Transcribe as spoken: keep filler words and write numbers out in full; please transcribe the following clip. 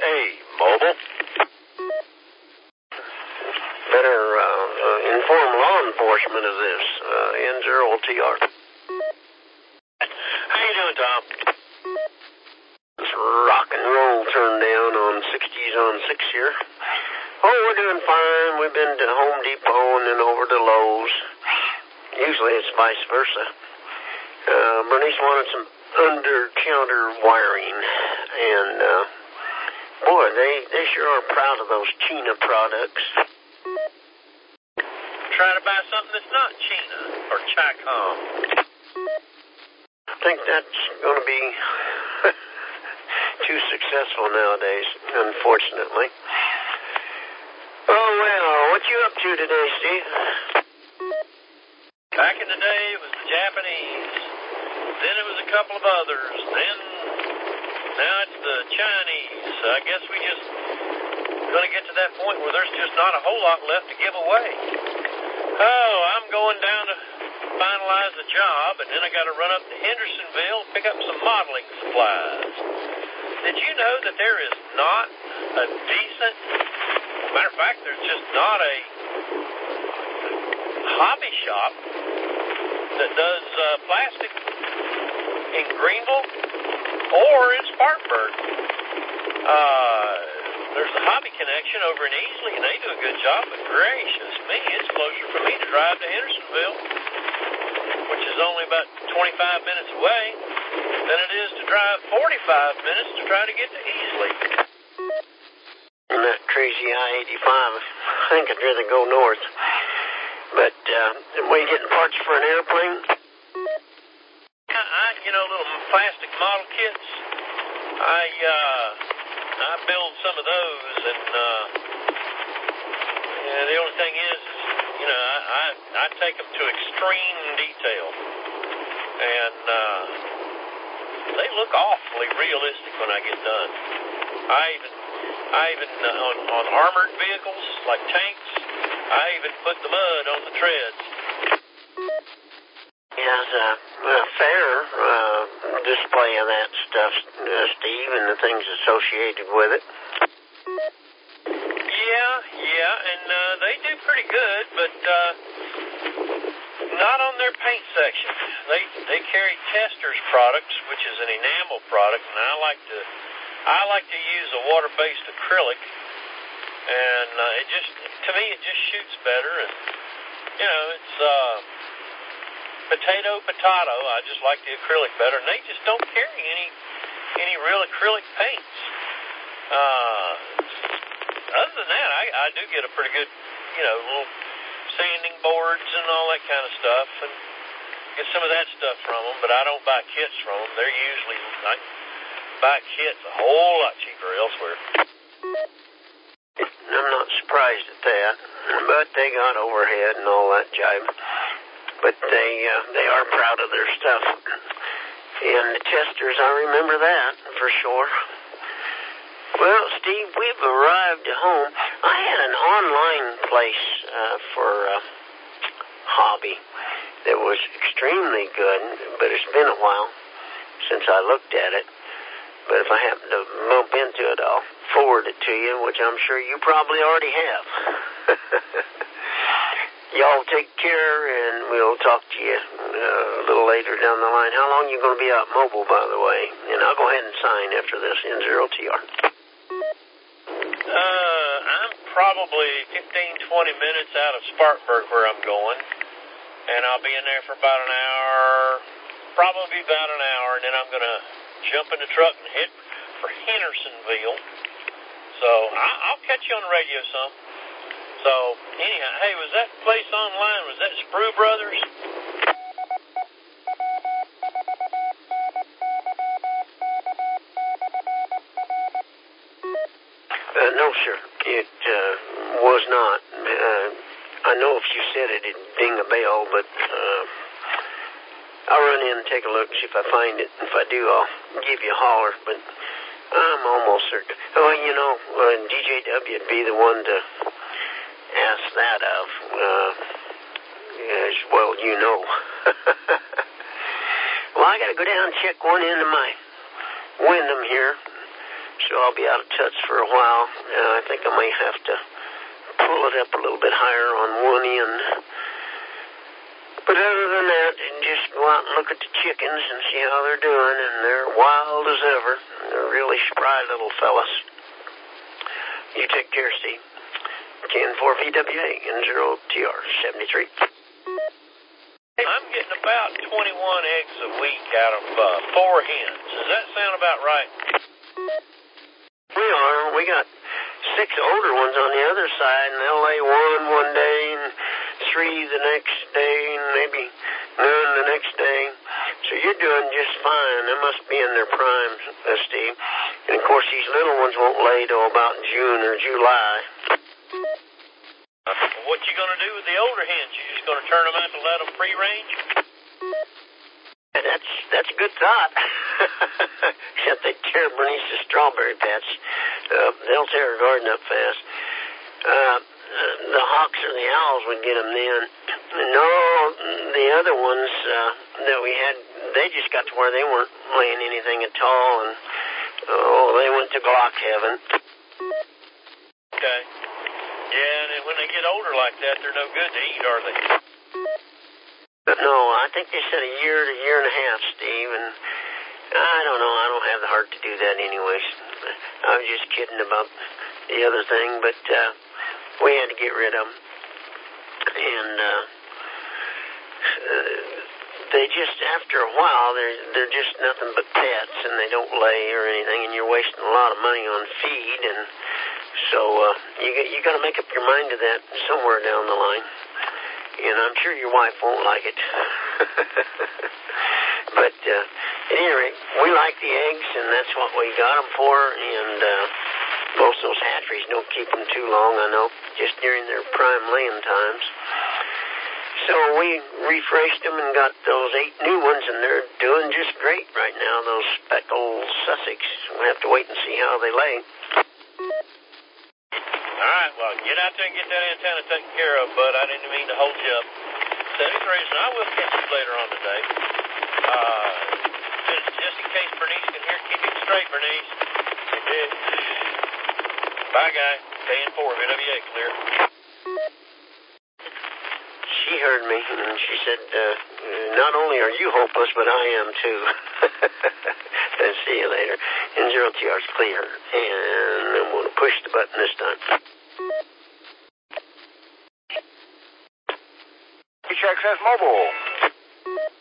Hey, Mobile. Better uh, uh, inform law enforcement of this. Uh, N zero T R. How you doing, Tom? This rock and roll turned down on sixties on six here. Oh, we're doing fine. We've been to Home Depot and then over to Lowe's. Usually it's vice versa. Uh, Bernice wanted some under-counter wiring, and uh, boy, they, they sure are proud of those China products. Try to buy something that's not China or Chicom. I think that's going to be too successful nowadays, unfortunately. Oh, well, what you up to today, Steve? Back in the day, it was the Japanese. Then it was a couple of others. Then, now it's the Chinese. I guess we just going to get to that point where there's just not a whole lot left to give away. Oh, I'm going down to finalize a job, and then I got to run up to Hendersonville and pick up some modeling supplies. Did you know that there is not a decent, matter of fact, there's just not a hobby shop that does uh, plastic in Greenville or in Spartanburg. Uh, there's a Hobby Connection over in Easley, and they do a good job, but gracious me, it's closer for me to drive to Hendersonville, which is only about twenty-five minutes away, than it is to drive forty-five minutes to try to get to Easley. And that crazy I eighty-five, I think I'd rather go north. But, uh, were you getting parts for an airplane? I, I you know, little plastic model kits. I, uh, I build some of those, and, uh, yeah, the only thing is, you know, I, I, I take them to extreme detail. And, uh, they look awfully realistic when I get done. I even, I even, uh, on, on armored vehicles, like tanks, I even put the mud on the treads. Yes, uh, a fair uh, display of that stuff, uh, Steve, and the things associated with it. Yeah, yeah, and uh, they do pretty good, but uh, not on their paint section. They they carry Testors products, which is an enamel product, and I like to I like to use a water-based acrylic, and uh, it just to me it just shoots better, and you know it's. Uh, Potato, potato. I just like the acrylic better, and they just don't carry any any real acrylic paints. Uh, other than that, I, I do get a pretty good, you know, little sanding boards and all that kind of stuff, and get some of that stuff from them. But I don't buy kits from them. They're usually I buy kits a whole lot cheaper elsewhere. I'm not surprised at that, but they got overhead and all that jive. But they uh, they are proud of their stuff. And the Testors, I remember that for sure. Well, Steve, we've arrived at home. I had an online place uh, for uh, hobby that was extremely good, but it's been a while since I looked at it. But if I happen to bump into it, I'll forward it to you, which I'm sure you probably already have. Y'all take care, and we'll talk to you uh, a little later down the line. How long are you going to be out mobile, by the way? And I'll go ahead and sign after this N zero T R. Uh, I'm probably fifteen, twenty minutes out of Spartanburg where I'm going, and I'll be in there for about an hour, probably about an hour, and then I'm going to jump in the truck and head for Hendersonville. So I, I'll catch you on the radio some. So, anyhow, hey, was that place online, was that Sprue Brothers? Uh, no, sir. It uh, was not. Uh, I know if you said it, it'd ding a bell, but uh, I'll run in and take a look, see if I find it. If I do, I'll give you a holler, but I'm almost certain. Oh, you know, uh, D J W would be the one to ask that of. Uh, as well, you know. Well, I got to go down and check one end of my Wyndham here. so I'll be out of touch for a while. Uh, I think I may have to pull it up a little bit higher on one end. But other than that, just go out and look at the chickens and see how they're doing, and they're wild as ever. They're really spry little fellas. You take care, Steve. ten four V W A and zero T R seventy-three. I'm getting about twenty-one eggs a week out of uh, four hens. Does that sound about right? We are. We got six older ones on the other side, and they'll lay one one day, and three the next day, and maybe none the next day. So you're doing just fine. They must be in their prime, uh, Steve. And, of course, these little ones won't lay till about June or July. What you going to do with the older hens? You just going to turn them out to let them free range? That's that's a good thought. Except they tear Bernice the strawberry patch. Uh, they'll tear her garden up fast. Uh, the hawks or the owls would get them then. No, the other ones uh, that we had, they just got to where they weren't laying anything at all, and oh, they went to Glock heaven. Okay. Yeah, and when they get older like that, they're no good to eat, are they? But no, I think they said a year to a year and a half, Steve, and I don't know. I don't have the heart to do that anyways. I was just kidding about the other thing, but uh, we had to get rid of them. And uh, uh, they just, after a while, they're, they're just nothing but pets, and they don't lay or anything, and you're wasting a lot of money on feed, and so uh, you, you got to make up your mind to that somewhere down the line. And I'm sure your wife won't like it. But uh, at any rate, we like the eggs, and that's what we got them for. And uh, most of those hatcheries don't keep them too long, I know, just during their prime laying times. So we refreshed them and got those eight new ones, and they're doing just great right now, those speckled Sussex. We'll have to wait and see how they lay. All right, well, get out there and get that antenna taken care of, bud. I didn't mean to hold you up. Setting reason, I will catch you later on today. Uh, just, just in case Bernice can hear, keep it straight, Bernice. Yeah. Bye, guy. K N four, V W A, clear. She heard me, and she said, uh, not only are you hopeless, but I am too. See you later. And zero T R's clear. And I'm going to push the button this time. H X S Mobile.